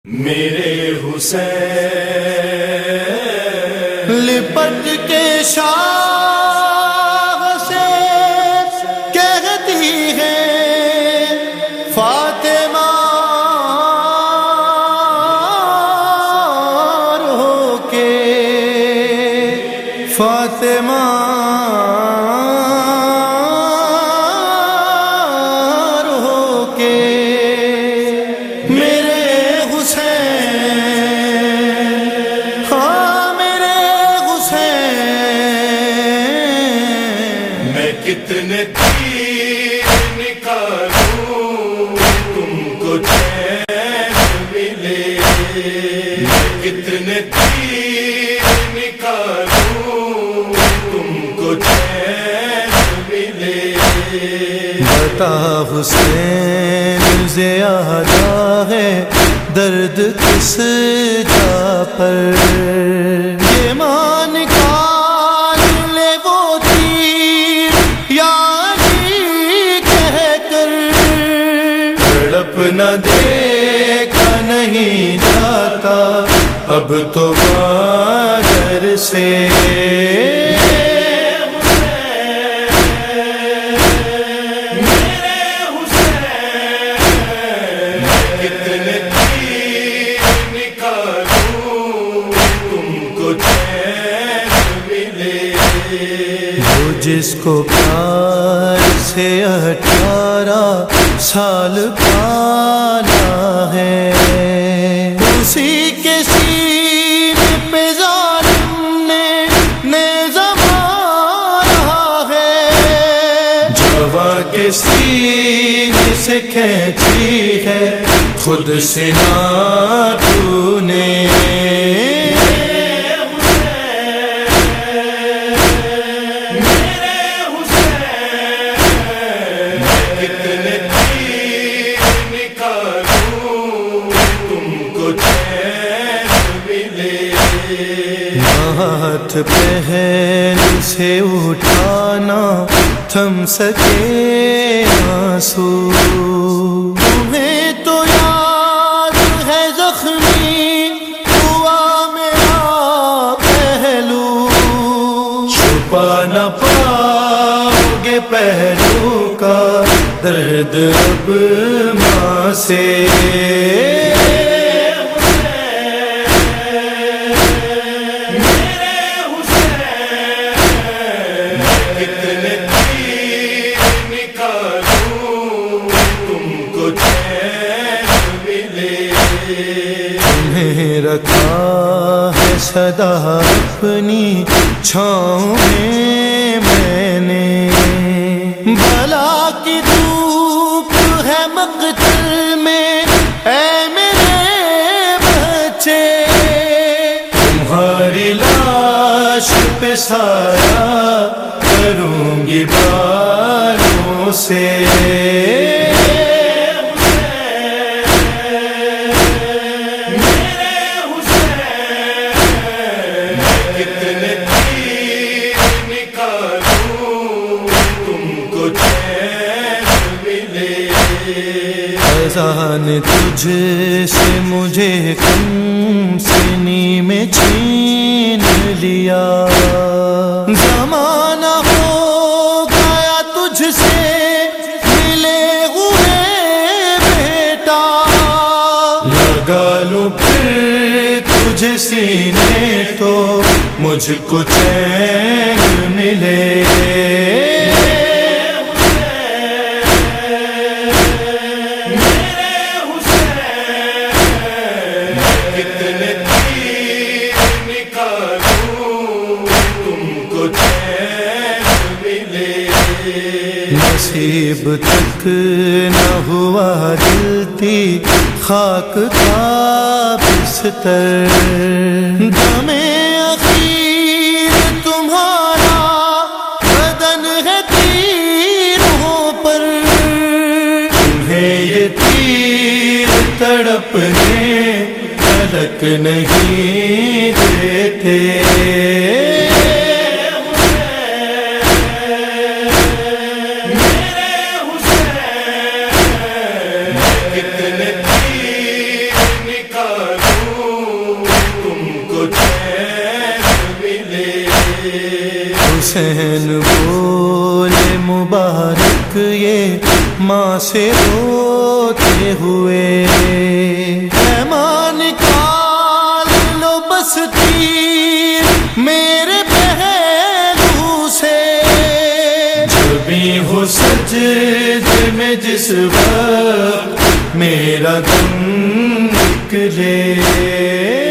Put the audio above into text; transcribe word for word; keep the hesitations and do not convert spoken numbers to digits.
میرے حسین لپٹ کے شاہ سے کہتی ہے فاطمہ رو کے فاطمہ رو کے میرے کتنے تیر نکالوں تم کو چین ملے، میں کتنے تیر نکالوں تم کو چین ملے۔ بتا حسین زیادہ ہے درد کس جا پر، یہ مان نکال لے وہ تیر یاری کہہ کر، تڑپ نہ دیکھا نہیں جاتا اب تو مادر سے۔ جس کو پیار سے اٹھارہ سال پالا ہے، اسی کے سینے پہ ظالم نے نیزہ مارا ہے، جوان کے سینے سے کھینچی ہے خود سنا تو نے۔ ہاتھ پہن سے اٹھانا تھم سکے آنسو، تمہیں تو یاد ہے زخمی ہوا میرا پہلو، چھپا نہ پاؤ گے پہلو کا درد اب ماں سے۔ تمہیں رکھا ہے سدا اپنی چھاؤں میں میں نے، بلا کی دھوپ ہے مقتل میں اے میرے بچے، تمہاری لاش پہ سایہ کروں گی بالوں سے۔ اذان تجھ سے مجھے کم سنی میں چھین لیا، زمانہ ہو گیا تجھ سے ملے ہوئے بیٹا، لگا لوں پھر تجھے سینے تو مجھ کو چین ملے۔ نصیب تک نہ ہوا جلتی خاک کا بستر، دم اخیر تمہارا بدن ہے تیروں پر، تمہیں یہ تیر تڑپنے تلک نہیں دیتے۔ کتنے تیر نکال حسین بولے مبارک یہ ماں سے روتے ہوئے، اے ماں نکال لو بس تیر میرے پہلو سے، جب بھی ہو سجدے میں جس وقت میرا دم نکلے